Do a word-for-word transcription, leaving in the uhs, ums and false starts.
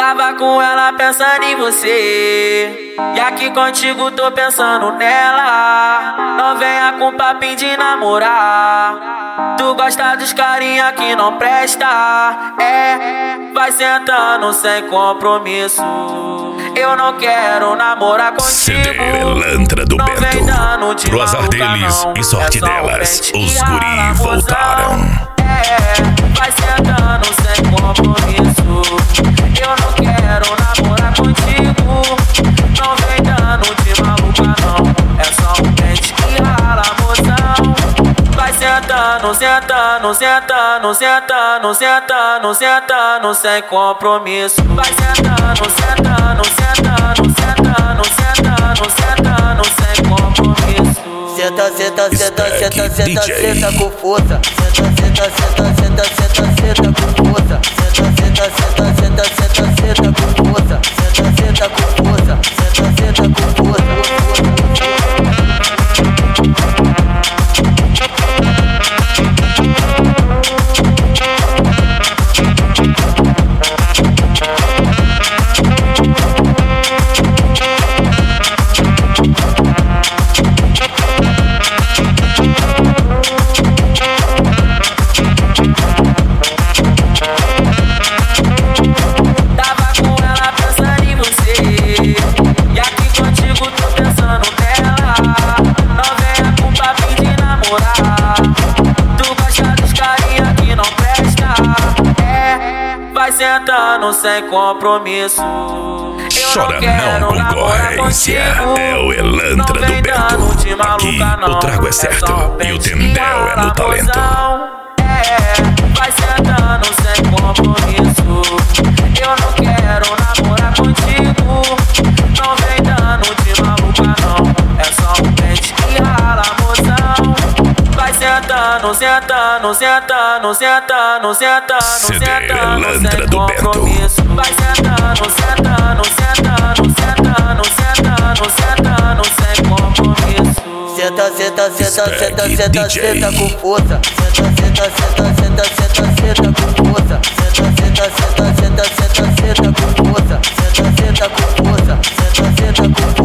Tava com ela pensando em você, e aqui contigo tô pensando nela. Não venha com papinho de namorar, tu gosta dos carinha que não presta. É, vai sentando sem compromisso. Eu não quero namorar contigo. C D Elantra do Bento. Pro azar deles e sorte delas, os guri voltaram. É, vai sentando sem compromisso. Eu não quero namorar contigo. Não vem dando de maluca não, é só um pente que rala moção. Vai sentando, sentando, sentando, sentando, sentando, sentando sem compromisso. Vai sentando, sentando, sentando, sentando, sentando, sentando sem compromisso. Senta, senta, senta, senta, senta, senta com força. Senta, senta, senta, senta, senta, senta com força. Senta, senta, senta, senta, senta, senta com força. Senta, senta com força. Senta, senta com força. Sentando sem compromisso. Chora não, concorrência. É o Elantra do Bento. Aqui o trago é certo e o tendel é no talento. É, vai sentando sem compromisso. Eu não quero namorar contigo. Não vem dando de maluca não, é só um pente que rala moção. Vai sentando, sentando, sentando, sentando, sentando, sentando sem compromisso. Vai sentando, sentando, sentando, sentando, sentando, sentando sem compromisso. Senta, senta, senta, senta, senta, senta com força. Senta, senta, senta, senta, senta, senta com força. Senta, senta, senta, senta, senta, senta com força. Senta, senta com força. Senta, senta com força.